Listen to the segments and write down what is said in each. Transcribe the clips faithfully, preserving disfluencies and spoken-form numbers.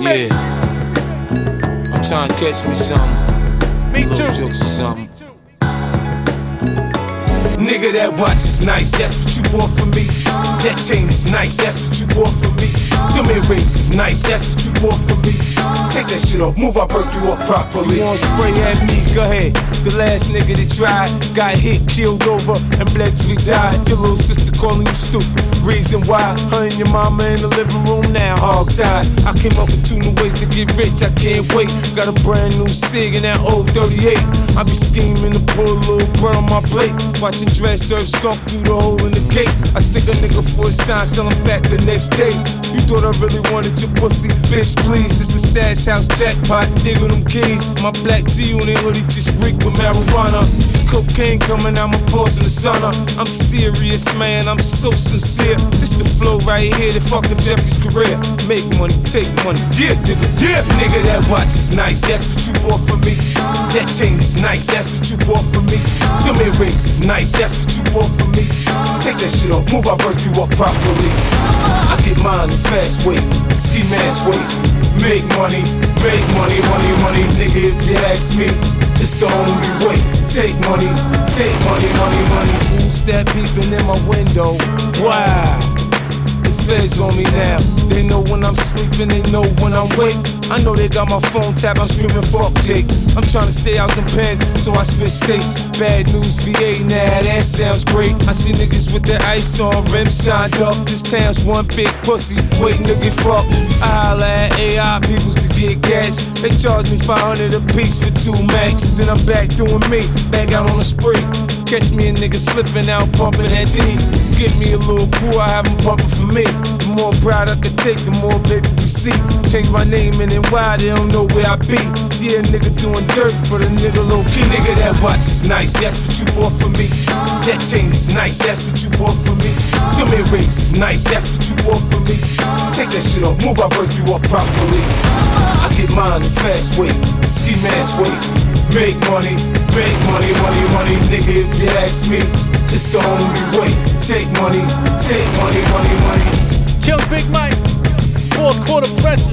Yeah, I'm trying to catch me something. Me Little too. jokes or something. Nigga, that watch is nice, that's what you bought for me. That chain is nice, that's what you bought for me. Them earrings is nice, that's what you bought for me. Take that shit off, move, I'll break you off properly. You wanna spray at me? Go ahead. The last nigga that tried got hit, killed over, and bled till he died. Your little sister calling you stupid. Reason why? Her and your mama in the living room now, hog tied. I came up with two new ways to get rich, I can't wait. Got a brand new cig in that old thirty-eight. I be scheming to put a little bread on my plate. Watching dress serve skunk through the hole in the gate. I stick a nigga for a sign, sell him back the next day. You thought I really wanted your pussy, bitch, please. This a stash house jackpot, dig with them keys. My black G-Unit hoodie just reek with marijuana. Cocaine coming out my pores in the sauna. I'm serious, man, I'm so sincere. This the flow right here that fucked up Jeffrey's career. Make money, take money, yeah, nigga, yeah. Nigga, that watch is nice, that's what you bought for me. That chain is nice, that's what you bought for me. Them earrings is nice, that's what you bought for me. Take that shit off, move, I'll break you off properly. I get mine the fast way, ski mask way. Make money, make money, money, money, nigga, if you ask me, it's the only way. Take money, take money, money, money. Who's that peeping in my window? Wow. The feds on me now. They know when I'm sleeping, they know when I'm awake. I know they got my phone tapped, I'm screaming fuck Jake. I'm trying to stay out them pens, so I switch states. Bad news V A now, that sounds great. I see niggas with their ice on, rims shined up. This town's one big pussy, waiting to get fucked. I holla at A I peoples to get gas. They charge me five hundred a piece for two max. Then I'm back doing me, back out on the spree. Catch me a nigga slipping out, pumping that D. Give me a little crew, I have them pumping for me. The more pride I can take, the more baby you see. Change my name and then why they don't know where I be. Yeah, nigga doing dirt, but a nigga low key. Nigga, that watch is nice, that's what you bought for me. That chain is nice, that's what you bought for me. Them earrings is nice, that's what you bought for me. Take that shit off, move, I'll break you off properly. I get mine the fast way, ski mask way. Make money, make money, money, money, nigga, if you ask me, it's the only way. Take money, take money, money, money. Kill Big Mike, fourth quarter pressure.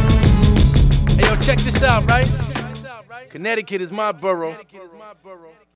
Hey yo, check this out, right? Connecticut is my borough.